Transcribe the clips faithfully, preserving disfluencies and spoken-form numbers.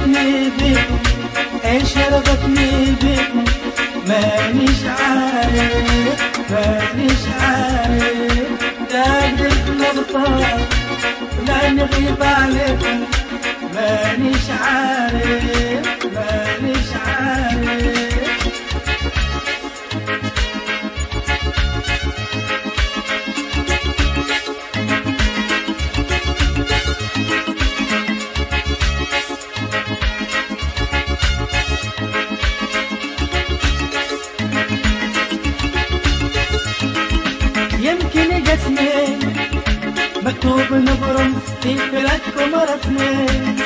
ربطني بيكم، ايش ربطني بيكم، مانيش عارف مانيش عارف، لا قدرت نغطى لا نغيب عليكم، مانيش عارف مانيش عارف. يمكن جسمي مكتوب نبرم في بلادكم رسمي،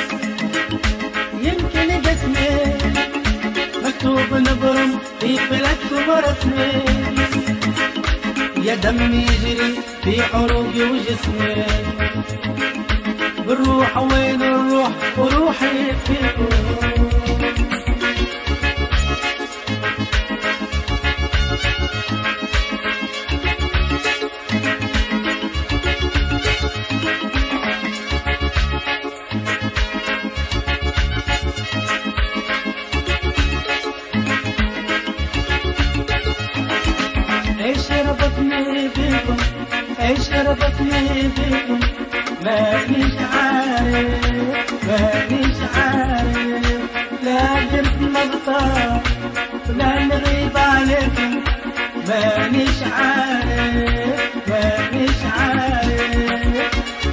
يمكن جسمي مكتوب نبرم في بلادكم رسمي، يا دمي يجري في عروقي وجسمي، بالروح وين الروح وروحي فيكم. ايش ربطني بيكم ايش ربطني بيكم، مانيش عارف مانيش عارف، لا قدرت نغطى لا نغيب عليكم، مانيش عارف مانيش عارف.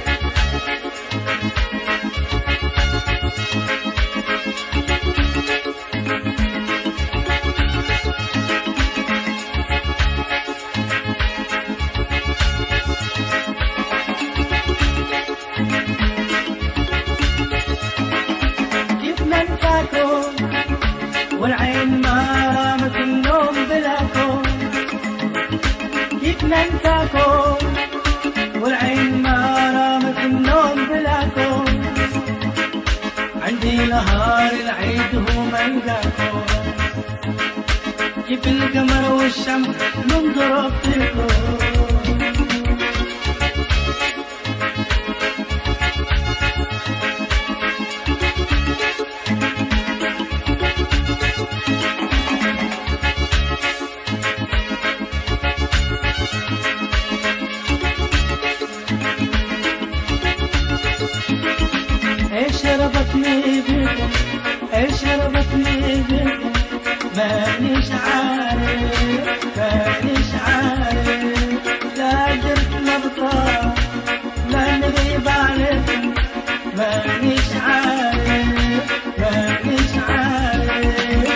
والعين ما رامت النوم بلاكم، كيف ننساكم والعين ما رامت النوم بلاكم، عندي نهار العيد هو ملقاكم، كيف القمر والشمس ننظر فيكم. ايش ربطني بيكم ايش ربطني بيكم، مانيش عارف مانيش عارف، لا قدرت نغطى لا نغيب عليكم، مانيش عارف مانيش عارف.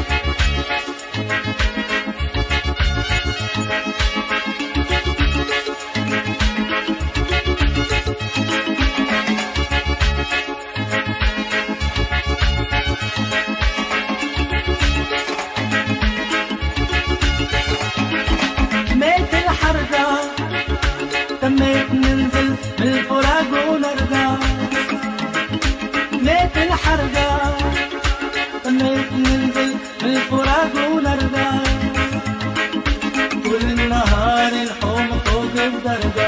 ميت الحرقة تميت ننزل بالفراق ونرقى، ميت الحرقة تميت ننزل بالفراق ونرقى، طول النهار الحوم فوق الدرقة،